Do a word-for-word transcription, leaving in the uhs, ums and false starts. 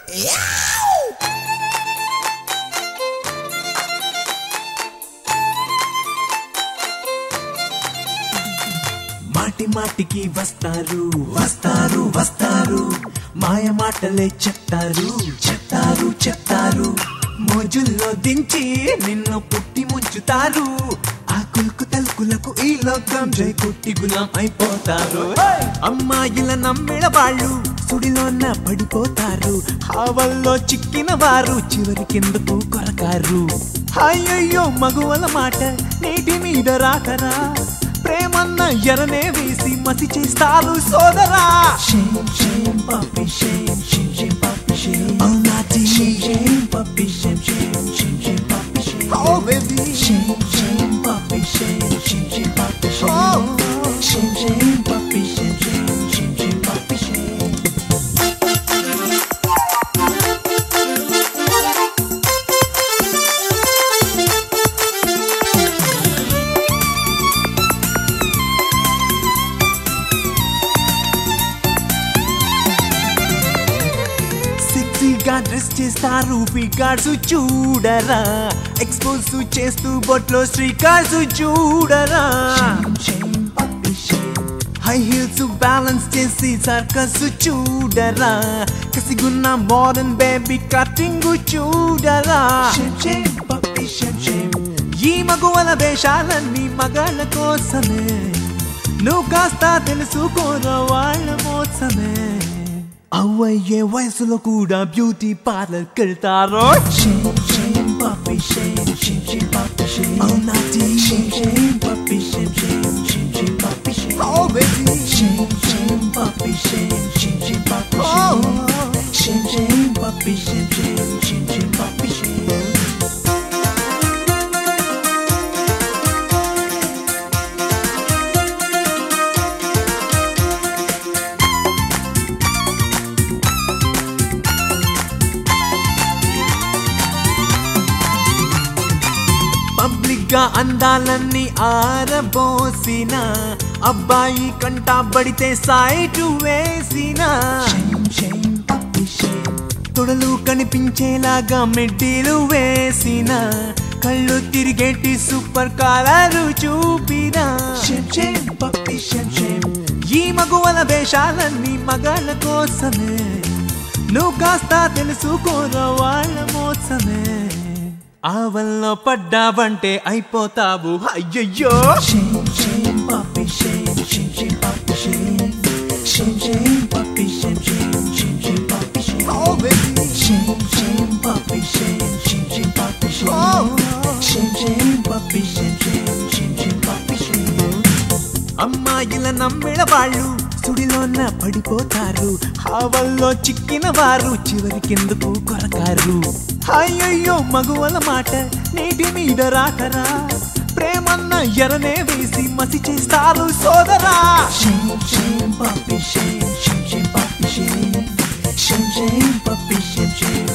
మాటి మాటికి వస్తారు వస్తారు వస్తారు మాయ మాటలే చెప్తారు చెప్తారు చెప్తారు మోజుల్లో దించి నిన్ను పుట్టి ముంచుతారు ఆకులకు తలుకులకు ఈ లోకం జై కొట్టి గులాం అయిపోతారు అమ్మాయిల నమ్మిన వాళ్ళు సుడిలోన పడిపోతారు హావల్లో చిక్కిన వారు చివరి కిందకు కొరకారు అయ్యయ్యో మగువల మాట నీటి మీద రాకరా ప్రేమన్న ఎరనే వేసి మసి చేస్తారు సోదరా డ్రెస్ చేస్తారు ఫిగర్స్ చూడరా ఎక్స్పోజ్ చేస్తూ బొట్లో శ్రీకార్స్ చూడరా హై హీల్స్ బ్యాలెన్స్ చేసి సర్కస్ చూడరా కసిగున్న మోడర్న్ బేబీ కటింగ్ చూడరా ఈ మగువల వేషాలన్నీ మగాళ్ళ కోసమే నువ్వు కాస్త తెలుసుకోరా వాళ్ళ మోసమే అవ్వయ్యే వయసులో కూడా బ్యూటీ పార్లర్ కెళ్తారో పబ్లిక్గా అందాలన్నీ ఆరబోసిన అబ్బాయి కంటా పడితే సైటు వేసిన తొడలు కనిపించేలాగా మిడ్డీలు వేసిన కళ్ళు తిరిగేటి సూపర్ కాలరు చూపిన ఈ మగువల వేషాలన్నీ మగాళ్ళ కోసమే నువ్వు కాస్త తెలుసుకోరా వాళ్ళ మోసమే ఆవల్లో పడ్డావంటే అయిపోతావు అయ్యయ్యో అమ్మాయిల నమ్మిన వాళ్ళు సుడిలోన పడిపోతారు హావల్లో చిక్కిన వారు చివరి కిందకు కొరకారు అయ్యయ్యో మగువల మాట నీటి మీద రాకరా ప్రేమన్న ఎరనే వేసి మసి చేస్తారు సోదరా Shame, shame, puppy, shame, shame, shame, puppy, shame, shame, puppy, shame, shame.